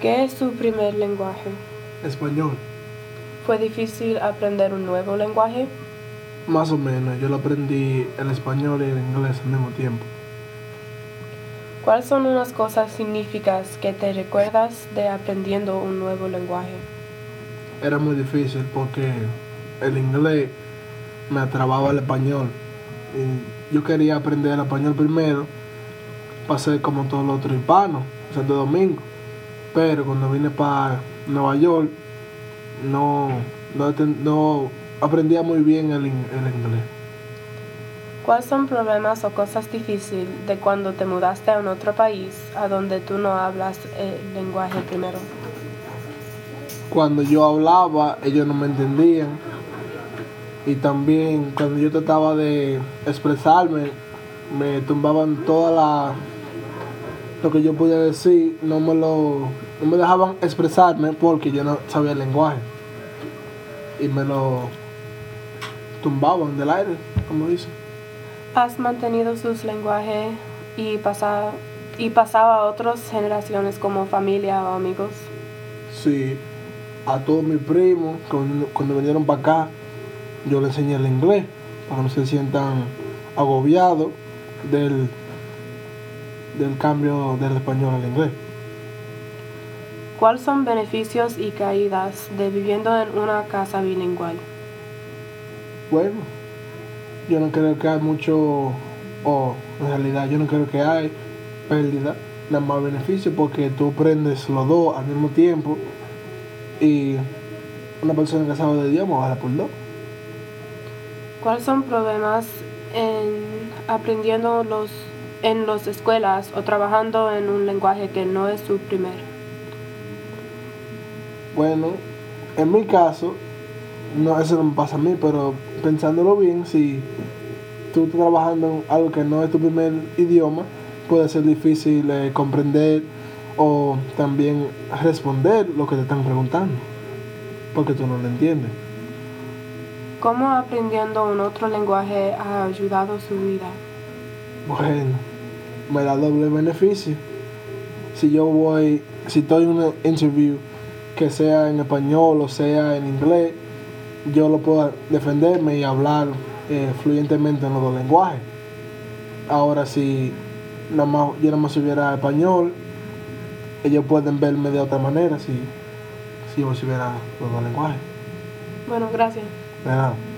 ¿Qué es su primer lenguaje? Español. ¿Fue difícil aprender un nuevo lenguaje? Más o menos, yo lo aprendí el español y el inglés al mismo tiempo. ¿Cuáles son unas cosas significativas que te recuerdas de aprendiendo un nuevo lenguaje? Era muy difícil porque el inglés me atrababa el español. Y yo quería aprender el español primero para ser como todos los otros hispanos, Santo Domingo. Pero cuando vine para Nueva York, no aprendía muy bien el inglés. ¿Cuáles son problemas o cosas difíciles de cuando te mudaste a un otro país a donde tú no hablas el lenguaje primero? Cuando yo hablaba, ellos no me entendían. Y también cuando yo trataba de expresarme, me tumbaban lo que yo podía decir, no me dejaban expresarme porque yo no sabía el lenguaje. Y me lo tumbaban del aire, como dicen. ¿Has mantenido sus lenguajes y pasado a otras generaciones como familia o amigos? Sí, a todos mis primos, cuando vinieron para acá, yo les enseñé el inglés, para que no se sientan agobiados del cambio del español al inglés. ¿Cuáles son beneficios y caídas de viviendo en una casa bilingüe? Bueno, yo no creo que hay mucho, o en realidad yo no creo que hay pérdida, nada más beneficio, porque tú aprendes los dos al mismo tiempo y una persona que sabe de idioma vale por dos. ¿Cuáles son problemas en aprendiendo en las escuelas o trabajando en un lenguaje que no es su primer? Bueno, en mi caso, no, eso no me pasa a mí, pero pensándolo bien, si tú estás trabajando en algo que no es tu primer idioma, puede ser difícil comprender o también responder lo que te están preguntando, porque tú no lo entiendes. ¿Cómo aprendiendo un otro lenguaje ha ayudado su vida? Bueno, me da doble beneficio. Si estoy en una interview que sea en español o sea en inglés, yo lo puedo defenderme y hablar fluyentemente en los dos lenguajes. Ahora, si yo nada más supiera español, ellos pueden verme de otra manera si yo supiera los dos lenguajes. Bueno, gracias. De nada.